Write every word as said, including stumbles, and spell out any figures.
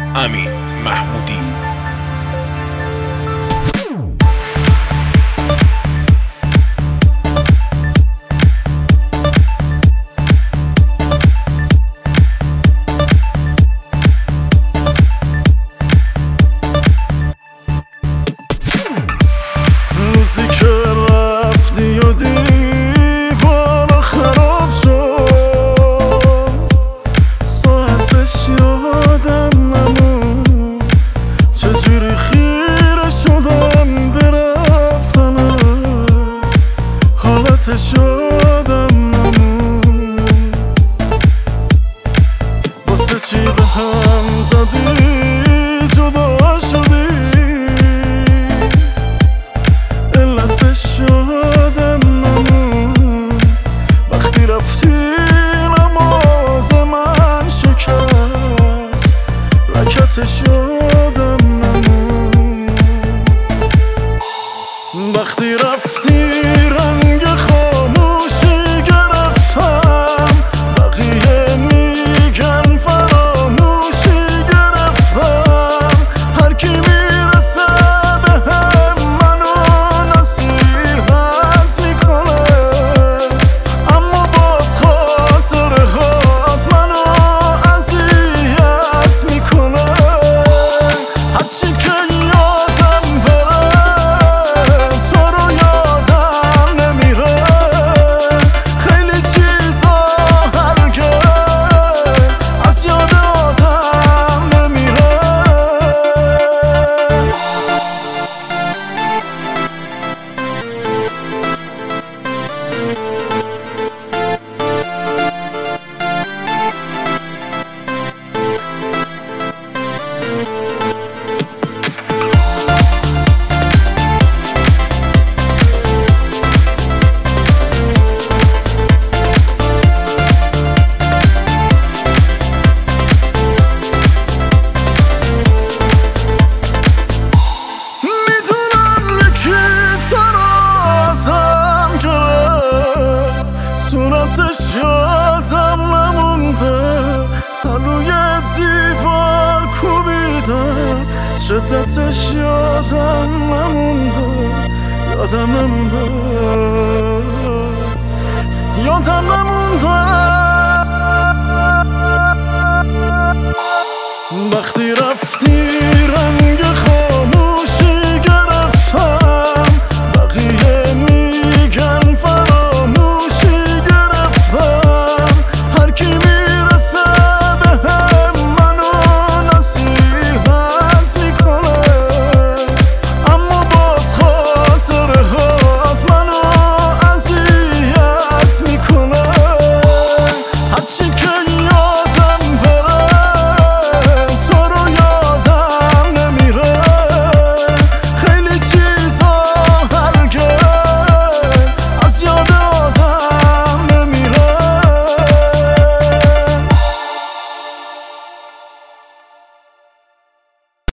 امین محمودی. روزی که رفتی و دیوار خراب شد، ساعتش یادم نمون، چجوری خیره شدم برفتنم، حالتش یادم نمون. واسه چی به هم زدی جدا شدی، یادم نمون. وقتی رفتی نماز من شکست، رکتش یادم نمون. وقتی رفتی رنگ خاموشی گرفتم، بقیه میگن فراموشی گرفتم. هر کی میرسه به هم منو نصیحت میکنه، اما باز خاطره هات منو اذیت میکنه. هرچی که یادم بره تو رو یادم نمیره، خیلی چیزا هرگز از یاد آدم نمیره. صورتش یادم نمونده، سر روی دیوار کوبیده، شدتش یادم نمونده، یادم نمونده، یادم نمونده.